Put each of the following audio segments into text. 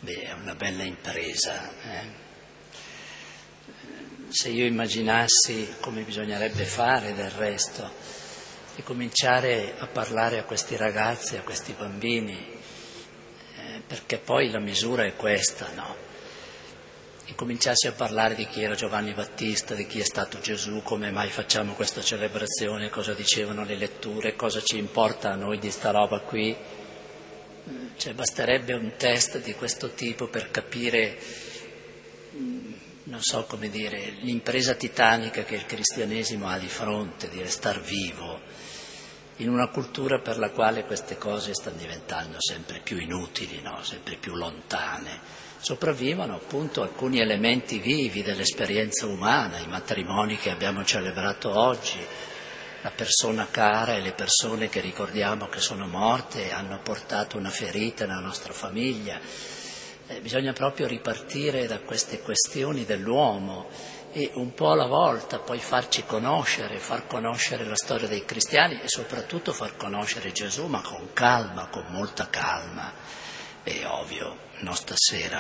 è una bella impresa. Se io immaginassi, come bisognerebbe fare del resto, di cominciare a parlare a questi ragazzi, a questi bambini, perché poi la misura è questa, no? E cominciassi a parlare di chi era Giovanni Battista, di chi è stato Gesù, come mai facciamo questa celebrazione, cosa dicevano le letture, cosa ci importa a noi di sta roba qui. Cioè basterebbe un test di questo tipo per capire, non so come dire, l'impresa titanica che il cristianesimo ha di fronte, di restar vivo in una cultura per la quale queste cose stanno diventando sempre più inutili, no? Sempre più lontane. Sopravvivono appunto alcuni elementi vivi dell'esperienza umana, i matrimoni che abbiamo celebrato oggi, la persona cara e le persone che ricordiamo che sono morte e hanno portato una ferita nella nostra famiglia. Bisogna proprio ripartire da queste questioni dell'uomo e un po' alla volta poi farci conoscere, far conoscere la storia dei cristiani e soprattutto far conoscere Gesù, ma con calma, con molta calma. È ovvio, no stasera.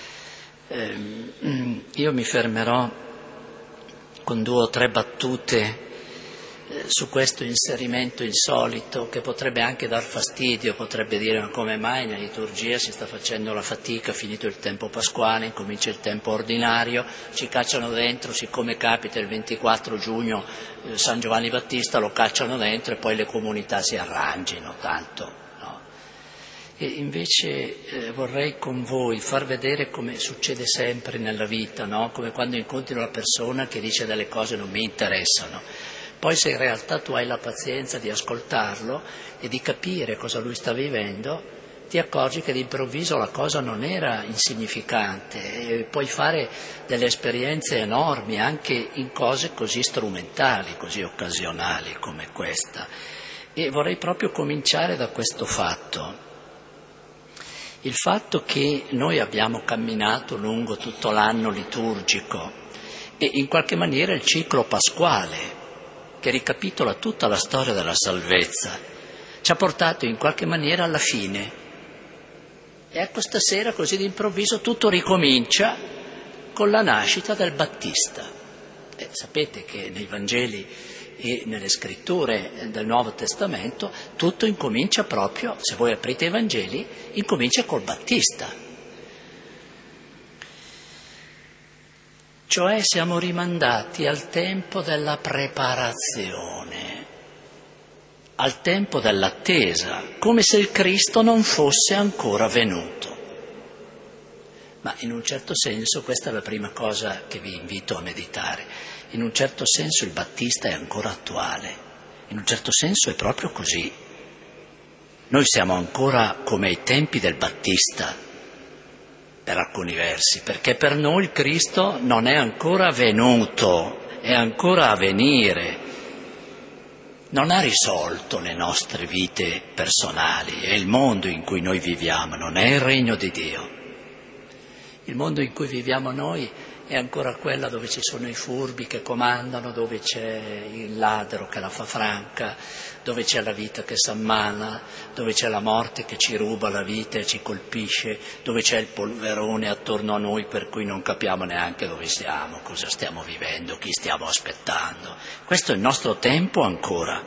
Io mi fermerò con 2 o 3 battute su questo inserimento insolito che potrebbe anche dar fastidio, potrebbe dire: ma come mai nella liturgia si sta facendo la fatica, finito il tempo pasquale, incomincia il tempo ordinario, ci cacciano dentro, siccome capita il 24 giugno San Giovanni Battista, lo cacciano dentro e poi le comunità si arrangino, tanto. E invece vorrei con voi far vedere come succede sempre nella vita, no? Come quando incontri una persona che dice delle cose che non mi interessano. Poi se in realtà tu hai la pazienza di ascoltarlo e di capire cosa lui sta vivendo, ti accorgi che d'improvviso la cosa non era insignificante e puoi fare delle esperienze enormi anche in cose così strumentali, così occasionali come questa. E vorrei proprio cominciare da questo fatto. Il fatto che noi abbiamo camminato lungo tutto l'anno liturgico e in qualche maniera il ciclo pasquale, che ricapitola tutta la storia della salvezza, ci ha portato in qualche maniera alla fine. E ecco stasera così d'improvviso tutto ricomincia con la nascita del Battista. Sapete che nei Vangeli e nelle scritture del Nuovo Testamento tutto incomincia proprio, se voi aprite i Vangeli, incomincia col Battista. Cioè siamo rimandati al tempo della preparazione, al tempo dell'attesa, come se il Cristo non fosse ancora venuto. Ma in un certo senso questa è la prima cosa che vi invito a meditare. In un certo senso il Battista è ancora attuale, in un certo senso è proprio così. Noi siamo ancora come ai tempi del Battista, per alcuni versi, perché per noi il Cristo non è ancora venuto, è ancora a venire. Non ha risolto le nostre vite personali, è il mondo in cui noi viviamo, non è il regno di Dio. Il mondo in cui viviamo noi è ancora quella dove ci sono i furbi che comandano, dove c'è il ladro che la fa franca, dove c'è la vita che s'ammala, dove c'è la morte che ci ruba la vita e ci colpisce, dove c'è il polverone attorno a noi per cui non capiamo neanche dove siamo, cosa stiamo vivendo, chi stiamo aspettando. Questo è il nostro tempo ancora.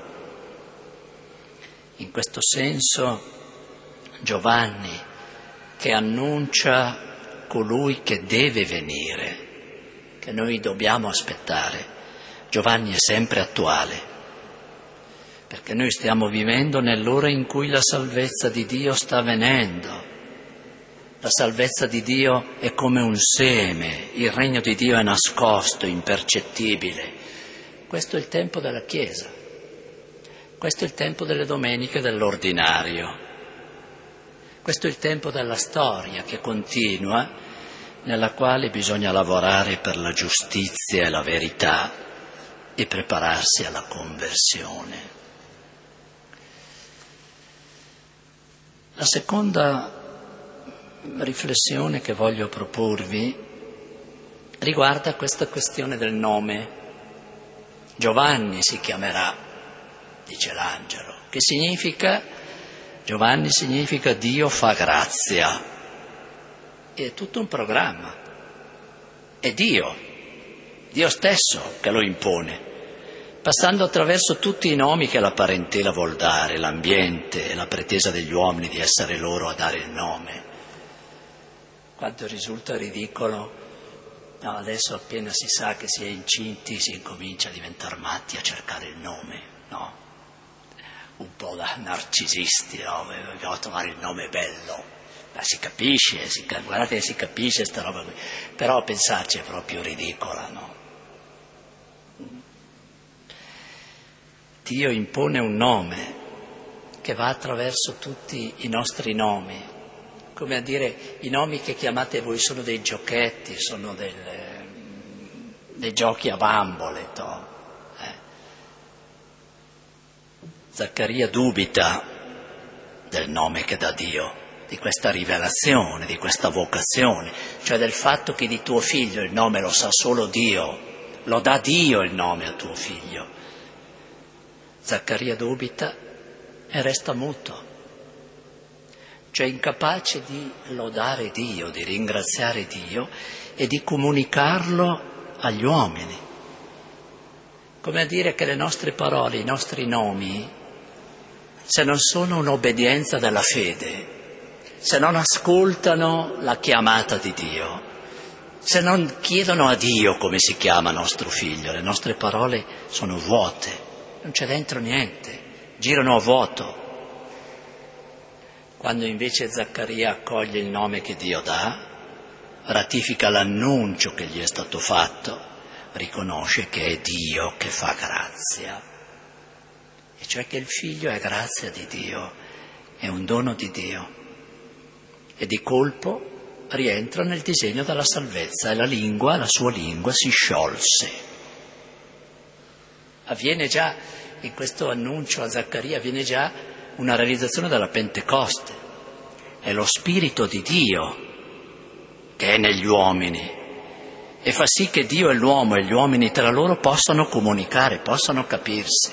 In questo senso Giovanni, che annuncia colui che deve venire, che noi dobbiamo aspettare, Giovanni è sempre attuale, perché noi stiamo vivendo nell'ora in cui la salvezza di Dio sta avvenendo. La salvezza di Dio è come un seme, il regno di Dio è nascosto, impercettibile. Questo è il tempo della Chiesa, questo è il tempo delle domeniche dell'ordinario, questo è il tempo della storia che continua, nella quale bisogna lavorare per la giustizia e la verità e prepararsi alla conversione. La seconda riflessione che voglio proporvi riguarda questa questione del nome. Giovanni si chiamerà, dice l'angelo, che significa, Giovanni significa Dio fa grazia. è tutto un programma. È Dio stesso che lo impone, passando attraverso tutti i nomi che la parentela vuol dare, l'ambiente e la pretesa degli uomini di essere loro a dare il nome. Quanto risulta ridicolo, no, adesso appena si sa che si è incinti si incomincia a diventare matti a cercare il nome, no? Un po' da narcisisti, no? Dobbiamo trovare il nome bello. Ma si capisce, guardate che si capisce sta roba qui, però a pensarci è proprio ridicola, no? Dio impone un nome che va attraverso tutti i nostri nomi, come a dire, i nomi che chiamate voi sono dei giochetti, sono dei giochi a bambole, no? Zaccaria dubita del nome che dà Dio, di questa rivelazione, di questa vocazione, cioè del fatto che di tuo figlio il nome lo sa solo Dio, lo dà Dio il nome a tuo figlio. Zaccaria dubita e resta muto, cioè incapace di lodare Dio, di ringraziare Dio e di comunicarlo agli uomini. Come a dire che le nostre parole, i nostri nomi, se non sono un'obbedienza della fede, se non ascoltano la chiamata di Dio, se non chiedono a Dio come si chiama nostro figlio, le nostre parole sono vuote, non c'è dentro niente, girano a vuoto. Quando invece Zaccaria accoglie il nome che Dio dà, ratifica l'annuncio che gli è stato fatto, riconosce che è Dio che fa grazia, e cioè che il figlio è grazia di Dio, è un dono di Dio. E di colpo rientra nel disegno della salvezza e la sua lingua si sciolse. Avviene già, in questo annuncio a Zaccaria, avviene già una realizzazione della Pentecoste. È lo Spirito di Dio che è negli uomini e fa sì che Dio e l'uomo e gli uomini tra loro possano comunicare, possano capirsi.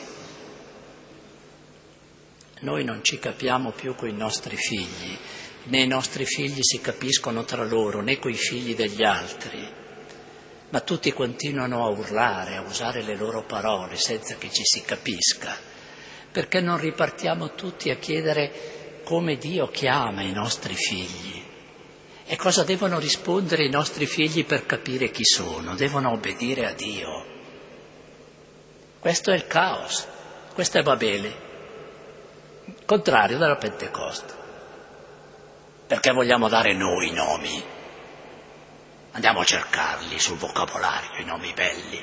Noi non ci capiamo più coi nostri figli, né i nostri figli si capiscono tra loro, né coi figli degli altri, ma tutti continuano a urlare, a usare le loro parole senza che ci si capisca, perché non ripartiamo tutti a chiedere come Dio chiama i nostri figli e cosa devono rispondere i nostri figli per capire chi sono, devono obbedire a Dio. Questo è il caos, questo è Babele, contrario della Pentecoste. Perché vogliamo dare noi i nomi? Andiamo a cercarli sul vocabolario, i nomi belli.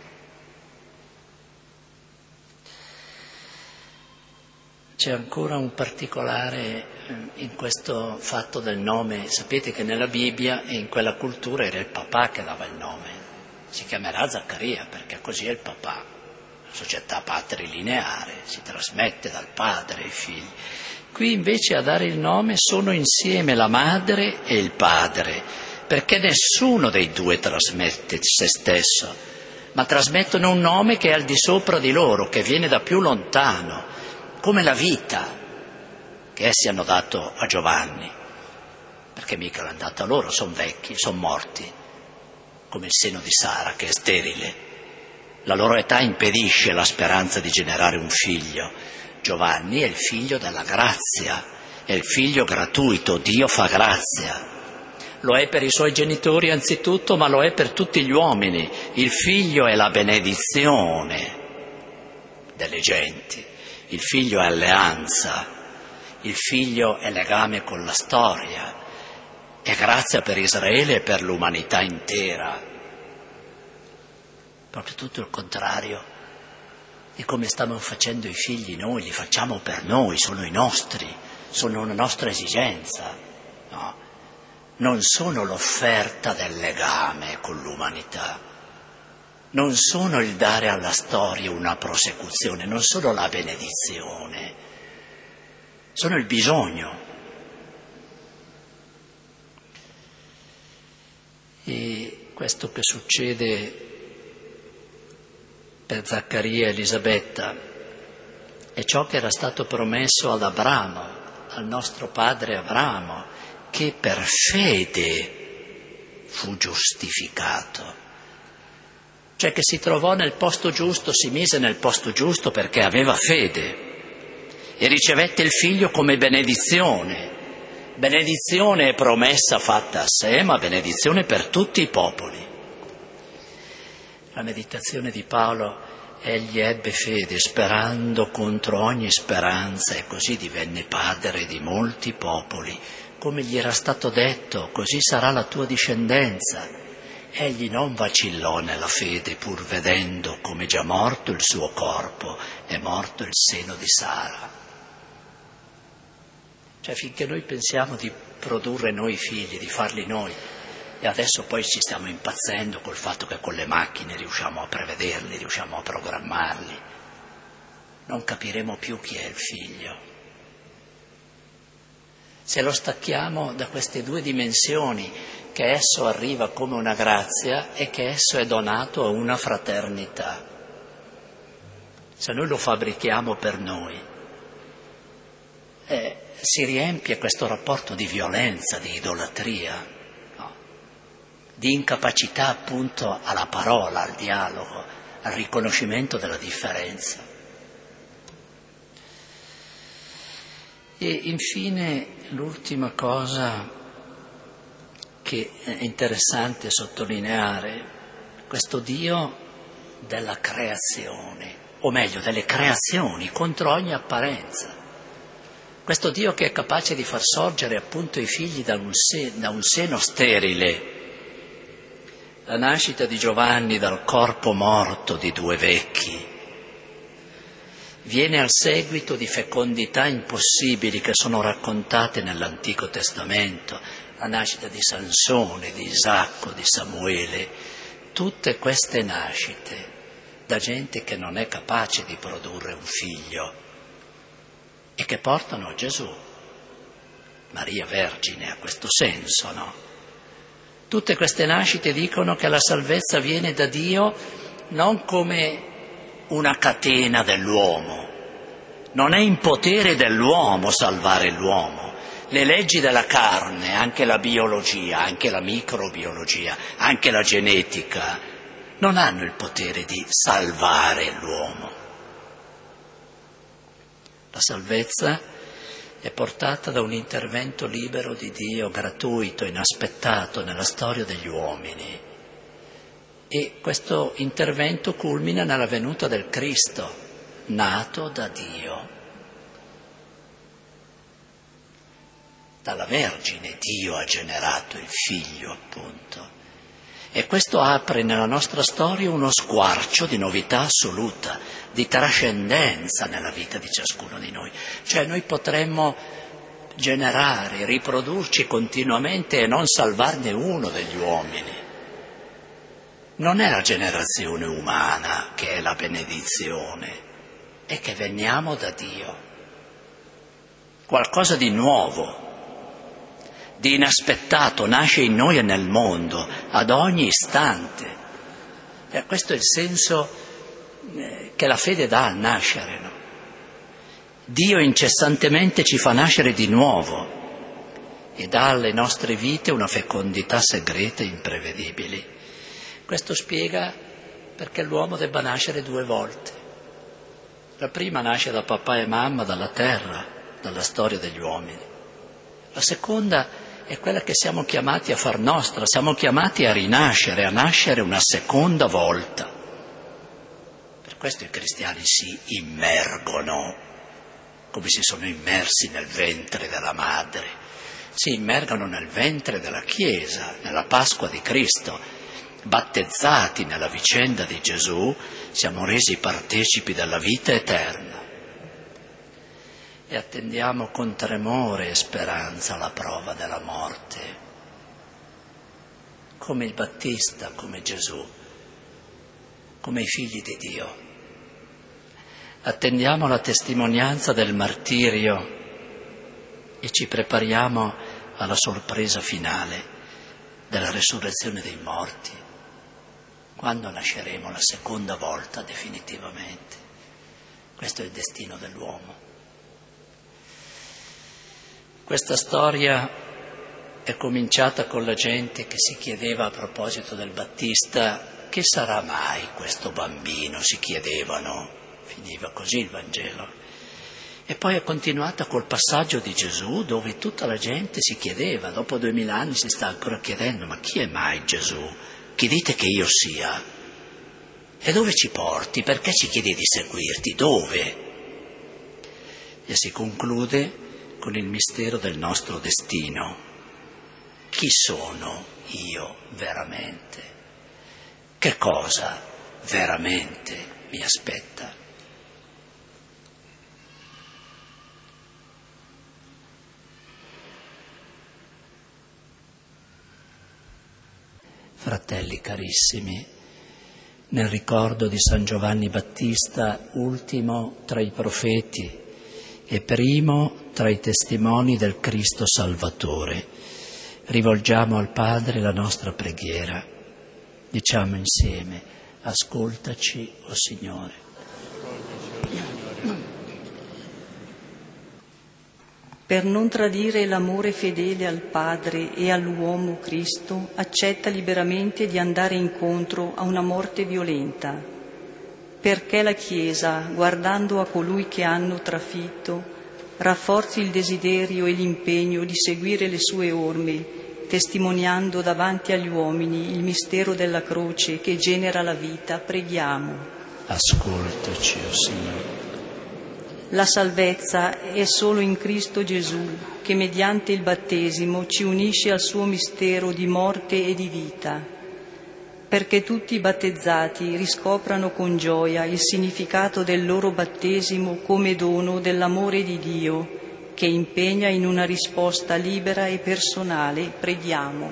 C'è ancora un particolare in questo fatto del nome. Sapete che nella Bibbia e in quella cultura era il papà che dava il nome. Si chiamerà Zaccaria perché così è il papà. La società patrilineare si trasmette dal padre ai figli. Qui invece a dare il nome sono insieme la madre e il padre, perché nessuno dei due trasmette se stesso, ma trasmettono un nome che è al di sopra di loro, che viene da più lontano, come la vita che essi hanno dato a Giovanni, perché mica l'hanno data loro, sono vecchi, sono morti, come il seno di Sara che è sterile. La loro età impedisce la speranza di generare un figlio. Giovanni è il figlio della grazia, è il figlio gratuito, Dio fa grazia. Lo è per i suoi genitori anzitutto, ma lo è per tutti gli uomini. Il figlio è la benedizione delle genti, il figlio è alleanza, il figlio è legame con la storia, è grazia per Israele e per l'umanità intera. Proprio tutto il contrario di come stiamo facendo i figli noi, li facciamo per noi, sono i nostri, sono una nostra esigenza, no? Non sono l'offerta del legame con l'umanità, non sono il dare alla storia una prosecuzione, non sono la benedizione, sono il bisogno. E questo che succede per Zaccaria e Elisabetta è ciò che era stato promesso ad Abramo, al nostro padre Abramo, che per fede fu giustificato. Cioè che si trovò nel posto giusto, si mise nel posto giusto perché aveva fede e ricevette il figlio come benedizione. Benedizione e promessa fatta a sé, ma benedizione per tutti i popoli. La meditazione di Paolo: egli ebbe fede sperando contro ogni speranza e così divenne padre di molti popoli. Come gli era stato detto, così sarà la tua discendenza. Egli non vacillò nella fede, pur vedendo come già morto il suo corpo, è morto il seno di Sara. Cioè finché noi pensiamo di produrre noi figli, di farli noi, e adesso poi ci stiamo impazzendo col fatto che con le macchine riusciamo a prevederli, riusciamo a programmarli, non capiremo più chi è il figlio. Se lo stacchiamo da queste due dimensioni, che esso arriva come una grazia e che esso è donato a una fraternità. Se noi lo fabbrichiamo per noi, si riempie questo rapporto di violenza, di idolatria, no? Di incapacità appunto alla parola, al dialogo, al riconoscimento della differenza. E infine l'ultima cosa che è interessante sottolineare, questo Dio della creazione, o meglio delle creazioni contro ogni apparenza. Questo Dio che è capace di far sorgere appunto i figli da un seno sterile. La nascita di Giovanni dal corpo morto di due vecchi viene al seguito di fecondità impossibili che sono raccontate nell'Antico Testamento, la nascita di Sansone, di Isacco, di Samuele, tutte queste nascite da gente che non è capace di produrre un figlio e che portano a Gesù. Maria Vergine ha questo senso, no? Tutte queste nascite dicono che la salvezza viene da Dio non come una catena dell'uomo, non è in potere dell'uomo salvare l'uomo. Le leggi della carne, anche la biologia, anche la microbiologia, anche la genetica, non hanno il potere di salvare l'uomo. La salvezza è portata da un intervento libero di Dio, gratuito, inaspettato nella storia degli uomini. E questo intervento culmina nella venuta del Cristo, nato da Dio. Dalla Vergine Dio ha generato il Figlio, appunto. E questo apre nella nostra storia uno squarcio di novità assoluta, di trascendenza nella vita di ciascuno di noi. Cioè noi potremmo generare, riprodurci continuamente e non salvarne uno degli uomini. Non è la generazione umana che è la benedizione, è che veniamo da Dio. Qualcosa di nuovo, di inaspettato nasce in noi e nel mondo, ad ogni istante. E questo è il senso che la fede dà al nascere, no? Dio incessantemente ci fa nascere di nuovo e dà alle nostre vite una fecondità segreta e imprevedibili. Questo spiega perché l'uomo debba nascere due volte. La prima nasce da papà e mamma, dalla terra, dalla storia degli uomini. La seconda è quella che siamo chiamati a far nostra, siamo chiamati a rinascere, a nascere una seconda volta. Per questo i cristiani si immergono, come si sono immersi nel ventre della madre, si immergono nel ventre della Chiesa, nella Pasqua di Cristo. Battezzati nella vicenda di Gesù, siamo resi partecipi della vita eterna e attendiamo con tremore e speranza la prova della morte, come il Battista, come Gesù, come i figli di Dio. Attendiamo la testimonianza del martirio e ci prepariamo alla sorpresa finale della resurrezione dei morti, quando nasceremo la seconda volta definitivamente. Questo è il destino dell'uomo. Questa storia è cominciata con la gente che si chiedeva a proposito del Battista: che sarà mai questo bambino? Si chiedevano, finiva così il Vangelo. E poi è continuata col passaggio di Gesù, dove tutta la gente si chiedeva, dopo 2000 anni si sta ancora chiedendo: ma chi è mai Gesù? Chi dite che io sia? E dove ci porti? Perché ci chiedi di seguirti? Dove? E si conclude con il mistero del nostro destino. Chi sono io veramente? Che cosa veramente mi aspetta? Fratelli carissimi, nel ricordo di San Giovanni Battista, ultimo tra i profeti e primo tra i testimoni del Cristo Salvatore, rivolgiamo al Padre la nostra preghiera. Diciamo insieme: ascoltaci, o Signore. Per non tradire l'amore fedele al Padre e all'uomo Cristo, accetta liberamente di andare incontro a una morte violenta. Perché la Chiesa, guardando a colui che hanno trafitto, rafforzi il desiderio e l'impegno di seguire le sue orme, testimoniando davanti agli uomini il mistero della croce che genera la vita, preghiamo. Ascoltaci, o Signore. La salvezza è solo in Cristo Gesù, che mediante il battesimo ci unisce al suo mistero di morte e di vita, perché tutti i battezzati riscoprano con gioia il significato del loro battesimo come dono dell'amore di Dio, che impegna in una risposta libera e personale. Preghiamo.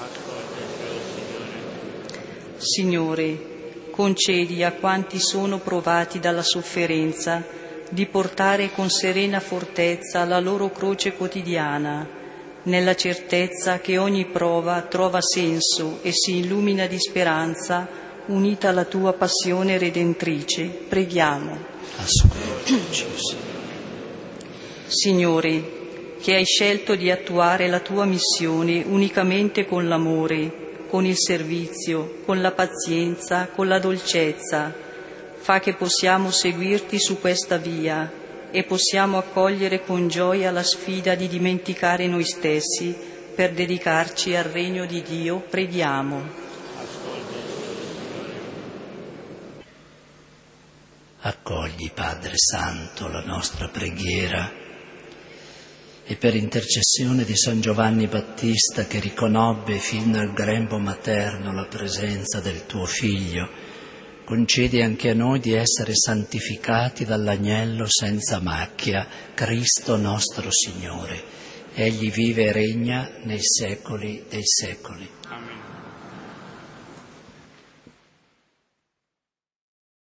Signore, concedi a quanti sono provati dalla sofferenza di portare con serena fortezza la loro croce quotidiana, nella certezza che ogni prova trova senso e si illumina di speranza, unita alla tua passione redentrice. Preghiamo. Ascoltaci, Signore, che hai scelto di attuare la tua missione unicamente con l'amore, con il servizio, con la pazienza, con la dolcezza, fa che possiamo seguirti su questa via e possiamo accogliere con gioia la sfida di dimenticare noi stessi per dedicarci al regno di Dio. Preghiamo. Accogli, Padre Santo, la nostra preghiera e per intercessione di San Giovanni Battista, che riconobbe fin dal grembo materno la presenza del tuo Figlio, concedi anche a noi di essere santificati dall'agnello senza macchia, Cristo nostro Signore. Egli vive e regna nei secoli dei secoli. Amen.